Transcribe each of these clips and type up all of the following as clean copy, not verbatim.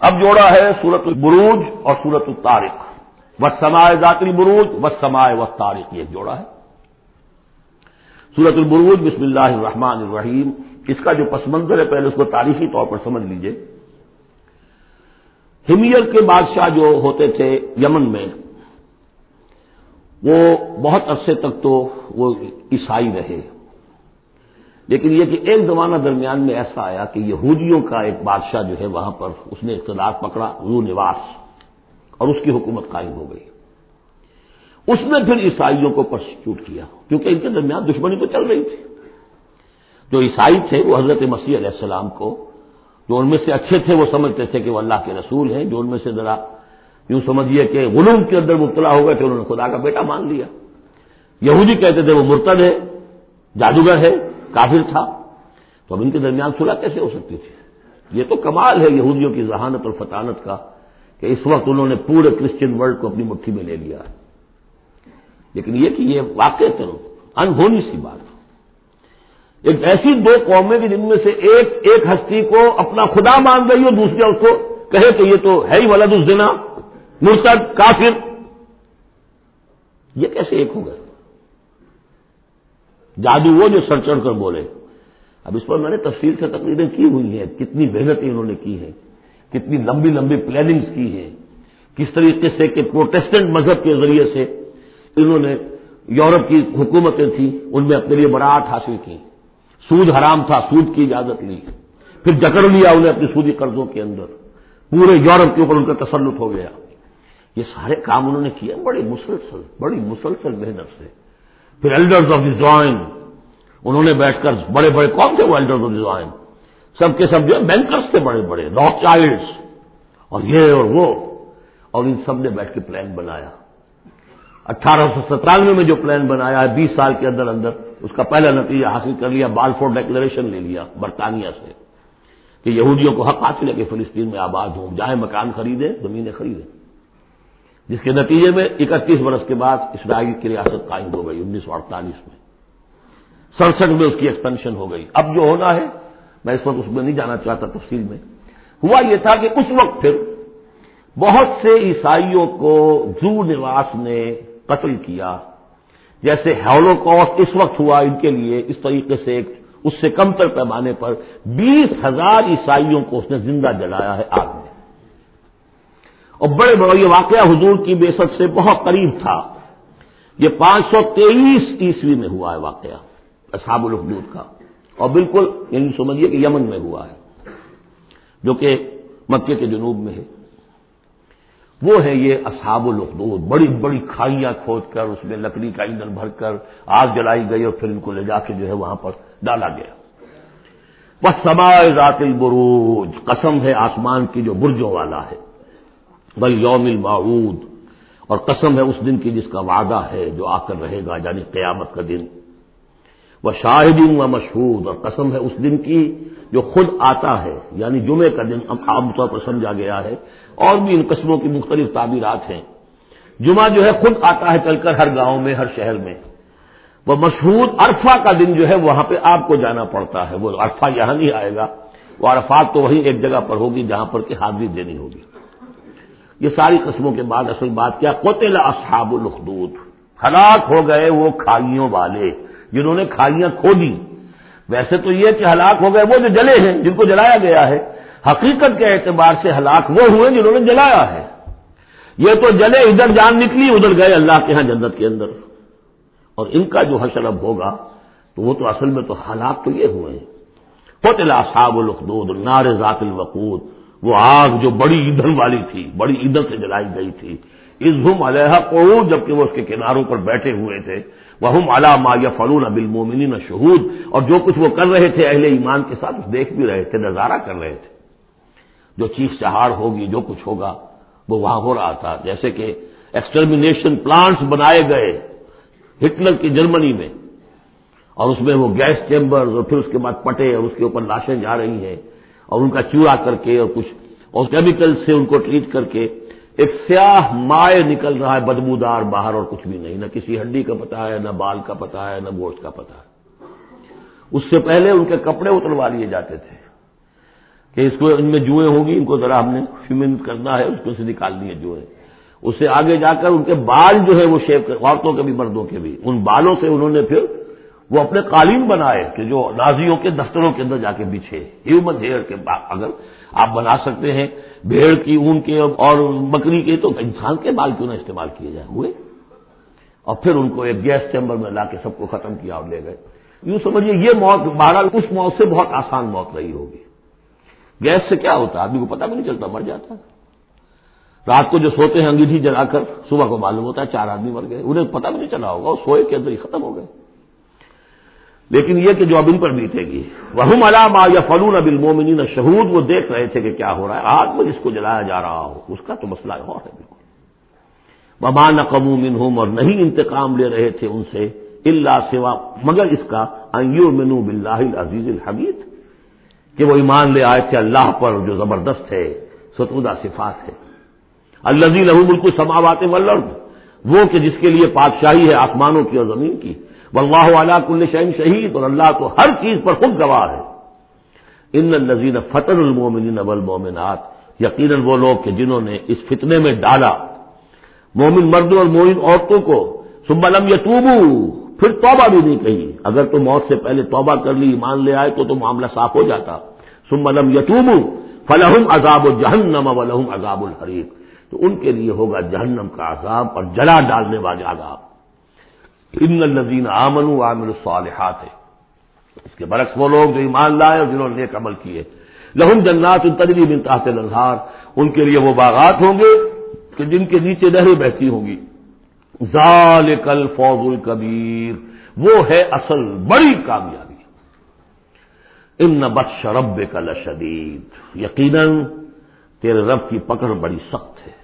اب جوڑا ہے سورۃ البروج اور سورۃ الطارق، والسماء ذات البروج والسماء والطارق، یہ جوڑا ہے۔ سورۃ البروج بسم اللہ الرحمن الرحیم، اس کا جو پس منظر ہے پہلے اس کو تاریخی طور پر سمجھ لیجئے۔ ہمیر کے بادشاہ جو ہوتے تھے یمن میں، وہ بہت عرصے تک تو وہ عیسائی رہے، لیکن یہ کہ ایک زمانہ درمیان میں ایسا آیا کہ یہودیوں کا ایک بادشاہ جو ہے وہاں پر اس نے اقتدار پکڑا، ذو نواس، اور اس کی حکومت قائم ہو گئی۔ اس نے پھر عیسائیوں کو پرسیکیوٹ کیا، کیونکہ ان کے درمیان دشمنی تو چل رہی تھی۔ جو عیسائی تھے وہ حضرت مسیح علیہ السلام کو، جو ان میں سے اچھے تھے وہ سمجھتے تھے کہ وہ اللہ کے رسول ہیں، جو ان میں سے ذرا یوں سمجھیے کہ غلو کے اندر مبتلا ہو گئے تھے انہوں نے خدا کا بیٹا مان لیا۔ یہودی کہتے تھے وہ مرتد ہے، جادوگر ہے، کافر تھا۔ تو اب ان کے درمیان صلح کیسے ہو سکتی تھی؟ یہ تو کمال ہے یہودیوں کی ذہانت اور فطانت کا کہ اس وقت انہوں نے پورے کرسچن ورلڈ کو اپنی مٹھی میں لے لیا ہے۔ لیکن یہ کہ یہ واقع انہونی سی بات ہے، ایک ایسی دو قومیں کہ جن میں سے ایک ہستی کو اپنا خدا مان رہی ہو، دوسری اس کو کہے کہ یہ تو ہے ہی ولد الزنا، مرتد، کافر، یہ کیسے ایک ہو گئے؟ جادو وہ جو سر چڑھ کر بولے۔ اب اس پر میں نے تفصیل سے تقریریں کی ہوئی ہیں، کتنی محنتیں انہوں نے کی ہیں، کتنی لمبی لمبی پلاننگز کی ہیں، کس طریقے سے کہ پروٹیسٹنٹ مذہب کے ذریعے سے انہوں نے یورپ کی حکومتیں تھیں ان میں اپنے لیے براعت حاصل کی، سود حرام تھا، سود کی اجازت لی، پھر جکڑ لیا انہیں اپنی سودی قرضوں کے اندر، پورے یورپ کے اوپر ان کا تسلط ہو گیا۔ یہ سارے کام انہوں نے کیے بڑی مسلسل محنت سے۔ پھر ایلڈرز آف دی زوائن، انہوں نے بیٹھ کر بڑے بڑے، کون تھے وہ ایلڈرز آف دی زوائن؟ سب کے سب جو ہے بینکرز تھے، بڑے بڑے راک چائلڈز اور یہ اور وہ، اور ان سب نے بیٹھ کے پلان بنایا۔ 1897 میں جو پلان بنایا ہے 20 سال کے اندر اندر اس کا پہلا نتیجہ حاصل کر لیا، بالفور ڈیکلریشن لے لیا برطانیہ سے کہ یہودیوں کو حق حاصل ہے کہ فلسطین میں آباد ہوں، جائیں مکان خریدیں، زمینیں خریدیں، جس کے نتیجے میں 31 برس کے بعد اسرائیل کی ریاست قائم ہو گئی 1948 میں، 67 میں اس کی ایکسپینشن ہو گئی۔ اب جو ہونا ہے میں اس وقت اس میں نہیں جانا چاہتا تفصیل میں، ہوا یہ تھا کہ اس وقت پھر بہت سے عیسائیوں کو ذو نواس نے قتل کیا، جیسے ہولوکاسٹ اس وقت ہوا ان کے لیے، اس طریقے سے اس سے کم تر پیمانے پر 20,000 عیسائیوں کو اس نے زندہ جلایا ہے آگ میں۔ اور بڑے بڑے یہ واقعہ حضور کی بعثت سے بہت قریب تھا، یہ 523 عیسوی میں ہوا ہے واقعہ اصحاب الاخدود کا، اور بالکل یعنی سمجھیے کہ یمن میں ہوا ہے جو کہ مکے کے جنوب میں ہے۔ وہ ہے یہ اصحاب الاخدود، بڑی بڑی کھائیاں کھود کر اس میں لکڑی کا ایندھن بھر کر آگ جلائی گئی اور پھر ان کو لے جا کے جو ہے وہاں پر ڈالا گیا۔ والسماء ذات البروج، قسم ہے آسمان کی جو برجوں والا ہے، والیوم الموعود، اور قسم ہے اس دن کی جس کا وعدہ ہے جو آ کر رہے گا، یعنی قیامت کا دن، وشاہد ومشہود، اور قسم ہے اس دن کی جو خود آتا ہے، یعنی جمعے کا دن عام طور پر سمجھا گیا ہے، اور بھی ان قسموں کی مختلف تعبیرات ہیں۔ جمعہ جو ہے خود آتا ہے چل کر ہر گاؤں میں، ہر شہر میں۔ وہ مشہود عرفہ کا دن جو ہے وہاں پہ آپ کو جانا پڑتا ہے، وہ عرفہ یہاں نہیں آئے گا، وہ عرفات تو وہی ایک جگہ پر ہوگی جہاں پر کہ حاضری دینی ہوگی۔ یہ ساری قسموں کے بعد اصل بات کیا؟ قتل اصحاب الاخدود، ہلاک ہو گئے وہ کھائیوں والے جنہوں نے کھائیاں کھودی۔ ویسے تو یہ کہ ہلاک ہو گئے وہ جو جلے ہیں، جن کو جلایا گیا ہے، حقیقت کے اعتبار سے ہلاک وہ ہوئے جنہوں نے جلایا ہے۔ یہ تو جلے، ادھر جان نکلی، ادھر گئے اللہ کے ہاں جنت کے اندر، اور ان کا جو حشر اب ہوگا تو وہ تو اصل میں تو ہلاک تو یہ ہوئے ہیں۔ قتل اصحاب الاخدود النار ذات الوقود، وہ آگ جو بڑی ایندھن والی تھی، بڑی ایندھن سے جلائی گئی تھی، اذ ہم علیہا قعود، جبکہ وہ اس کے کناروں پر بیٹھے ہوئے تھے، وہم علی ما یفعلون بالمؤمنین شہود، اور جو کچھ وہ کر رہے تھے اہل ایمان کے ساتھ دیکھ بھی رہے تھے، نظارہ کر رہے تھے۔ جو چیخ چہاڑ ہوگی، جو کچھ ہوگا وہ وہاں ہو رہا تھا، جیسے کہ ایکسٹرمینیشن پلانٹس بنائے گئے ہٹلر کی جرمنی میں، اور اس میں وہ گیس چیمبر اور پھر اس کے بعد پٹے اور اس کے اوپر لاشیں جا رہی ہیں، اور ان کا چورا کر کے اور کچھ اور کیمیکل سے ان کو ٹریٹ کر کے ایک سیاہ مائع نکل رہا ہے بدبودار باہر، اور کچھ بھی نہیں، نہ کسی ہڈی کا پتہ ہے، نہ بال کا پتہ ہے، نہ گوشت کا پتہ ہے۔ اس سے پہلے ان کے کپڑے اتروا لیے جاتے تھے، کہ اس کو ان میں جوئیں ہوں گی، ان کو ذرا ہم نے فیمن کرنا ہے، اس کو سے نکالنی ہے جوئیں۔ اس سے آگے جا کر ان کے بال جو ہے وہ شیو کر، عورتوں کے بھی مردوں کے بھی، ان بالوں سے انہوں نے پھر وہ اپنے قالین بنائے کہ جو نازیوں کے دفتروں کے اندر جا کے بچھے، ہیومن ہیئر کے اگر آپ بنا سکتے ہیں بھیڑ کی اون کے اور بکری کے، تو انسان کے بال کیوں نہ استعمال کیے جائیں ہوئے، اور پھر ان کو ایک گیس چیمبر میں لا کے سب کو ختم کیا اور لے گئے۔ یوں سمجھیے یہ موت بہرحال اس موت سے بہت آسان موت رہی ہوگی۔ گیس سے کیا ہوتا ہے، آدمی کو پتہ بھی نہیں چلتا، مر جاتا ہے۔ رات کو جو سوتے ہیں انگیٹھی جلا کر، صبح کو معلوم ہوتا ہے 4 آدمی مر گئے، انہیں پتہ بھی نہیں چلا ہوگا، وہ سوئے کے اندر ہی ختم ہو گئے۔ لیکن یہ کہ جو اب ان پر بیتے گی، وَهُمْ عَلَىٰ مَا يَفْعَلُونَ بِالْمُؤْمِنِينَ شَهُودٌ، وہ دیکھ رہے تھے کہ کیا ہو رہا ہے، آگ میں جس کو جلایا جا رہا ہو اس کا تو مسئلہ اور ہے بالکل۔ وَمَا نَقَمُوا مِنْهُمْ، اور نہیں انتقام لے رہے تھے ان سے، الا سوا مگر اس کا ان یؤمنوا باللہ العزیز الحمید، کہ وہ ایمان لے آئے تھے اللہ پر جو زبردست ہے، ستودہ صفات ہے۔ الذی لہ ملک السماوات والارض، وہ کہ جس کے لیے بادشاہی ہے آسمانوں کی اور زمین کی، واللہ علی کل شیء شہید، اور اللہ تو ہر چیز پر خود گواہ ہے۔ ان الذین فتنوا المؤمنین والمؤمنات، یقیناً وہ لوگ کہ جنہوں نے اس فتنے میں ڈالا مومن مردوں اور مومن عورتوں کو، ثم لم یتوبوا، پھر توبہ بھی نہیں کہی، اگر تو موت سے پہلے توبہ کر لی ایمان لے آئے تو معاملہ صاف ہو جاتا، ثم لم یتوبوا فلہم عذاب جہنم ولہم عذاب الحریق، تو ان کے لیے ہوگا جہنم کا عذاب اور جلا ڈالنے والا عذاب۔ ان الذین آمنوا وعملوا الصالحات ہے، اس کے برعکس وہ لوگ جو ایمان لائے اور جنہوں نے نیک عمل کیے، لہم جنات تجری من تحت الانہار، ان کے لیے وہ باغات ہوں گے کہ جن کے نیچے نہریں بہتی ہوں گی۔ ذالک الفوز الکبیر، وہ ہے اصل بڑی کامیابی۔ ان بطش ربک لشدید، یقیناً تیرے رب کی پکڑ بڑی سخت ہے،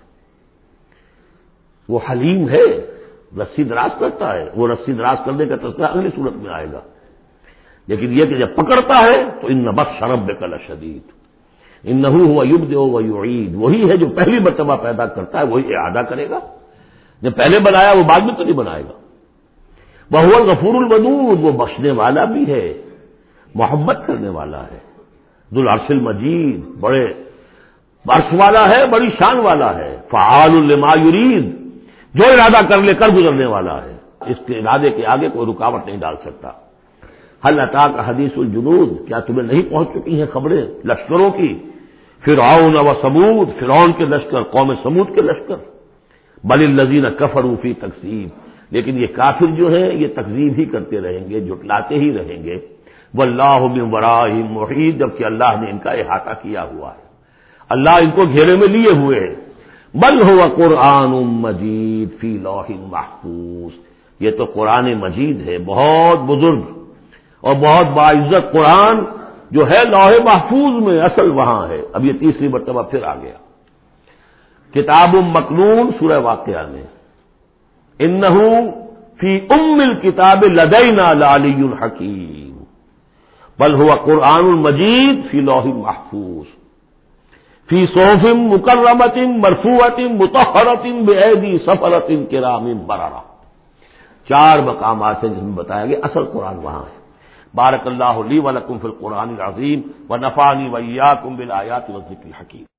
وہ حلیم ہے، رسی دراز کرتا ہے، وہ رسی دراز کرنے کا تذکرہ اگلی صورت میں آئے گا، لیکن یہ کہ جب پکڑتا ہے تو ان بطش ربک لشدید، انہ هو یبدئ و یعید، وہی ہے جو پہلی مرتبہ پیدا کرتا ہے وہی اعادہ کرے گا، جب پہلے بنایا وہ بعد میں تو نہیں بنائے گا۔ وہو الغفور الودود، وہ بخشنے والا بھی ہے، محبت کرنے والا ہے، ذو العرش المجید، بڑے عرش والا ہے، بڑی شان والا ہے، فعال لما یرید، جو ارادہ کر لے کر گزرنے والا ہے، اس کے ارادے کے آگے کوئی رکاوٹ نہیں ڈال سکتا۔ هل اتاک حدیث الجنود، کیا تمہیں نہیں پہنچ چکی ہیں خبریں لشکروں کی، فرعون و ثمود، فرعون کے لشکر، قوم ثمود کے لشکر، بل الذین کفروا فی تکذیب، لیکن یہ کافر جو ہیں یہ تکذیب ہی کرتے رہیں گے، جھٹلاتے ہی رہیں گے، واللہ من ورائہم محیط، جبکہ اللہ نے ان کا احاطہ کیا ہوا ہے، اللہ ان کو گھیرے میں لیے ہوئے ہیں۔ بل هو قرآن مجید فی لوح محفوظ، یہ تو قرآن مجید ہے، بہت بزرگ اور بہت باعزت قرآن جو ہے لوح محفوظ میں، اصل وہاں ہے۔ اب یہ تیسری مرتبہ پھر آ گیا، کتاب مکنون سورہ واقعہ میں، انہ فی ام الکتاب لدینا لعلی حکیم، بل هو قرآن مجید فی لوح محفوظ فی صحف مکرمۃ مرفوعۃ مطہرۃ بأیدی سفرۃ کرام بررہ، 4 مقامات ہیں جس میں بتایا گیا اصل قرآن وہاں ہے۔ بارک اللہ لی ولکم فی القرآن العظیم ونفعنی وإیاکم بالآیات والذکر الحکیم۔